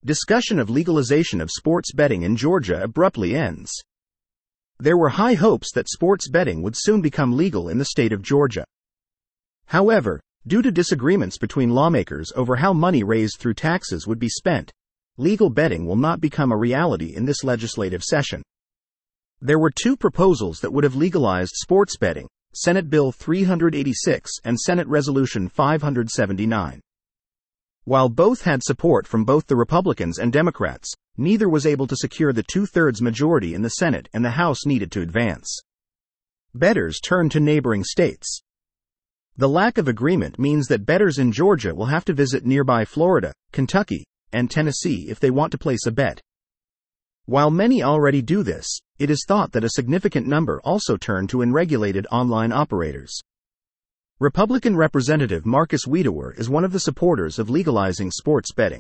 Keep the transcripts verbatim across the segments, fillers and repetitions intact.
discussion of legalization of sports betting in Georgia abruptly ends. There were high hopes that sports betting would soon become legal in the state of Georgia. However, due to disagreements between lawmakers over how money raised through taxes would be spent, legal betting will not become a reality in this legislative session. There were two proposals that would have legalized sports betting: Senate Bill three eighty-six and Senate Resolution five seventy-nine. While both had support from both the Republicans and Democrats, neither was able to secure the two-thirds majority in the Senate and the House needed to advance. Bettors turned to neighboring states. The lack of agreement means that bettors in Georgia will have to visit nearby Florida, Kentucky, and Tennessee if they want to place a bet. While many already do this, it is thought that a significant number also turn to unregulated online operators. Republican Representative Marcus Wiedewer is one of the supporters of legalizing sports betting.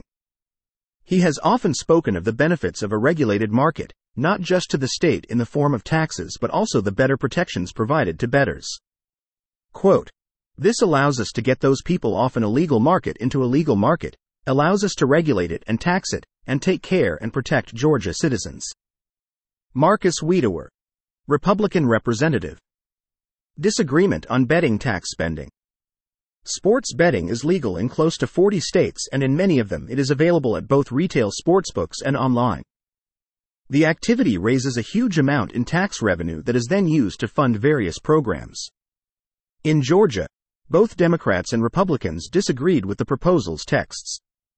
He has often spoken of the benefits of a regulated market, not just to the state in the form of taxes but also the better protections provided to bettors. Quote, "This allows us to get those people off an illegal market into a legal market, allows us to regulate it and tax it, and take care and protect Georgia citizens." Marcus Wiedewer, Republican Representative. Disagreement on betting tax spending. Sports betting is legal in close to forty states, and in many of them it is available at both retail sportsbooks and online. The activity raises a huge amount in tax revenue that is then used to fund various programs. In Georgia, both Democrats and Republicans disagreed with the proposal's texts.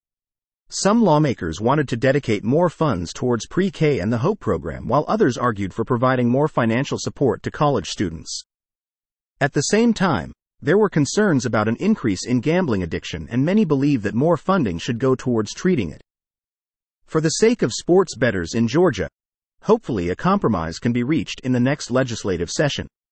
Some lawmakers wanted to dedicate more funds towards pre-K and the HOPE program, while others argued for providing more financial support to college students. At the same time, there were concerns about an increase in gambling addiction, and many believe that more funding should go towards treating it. For the sake of sports bettors in Georgia, hopefully a compromise can be reached in the next legislative session.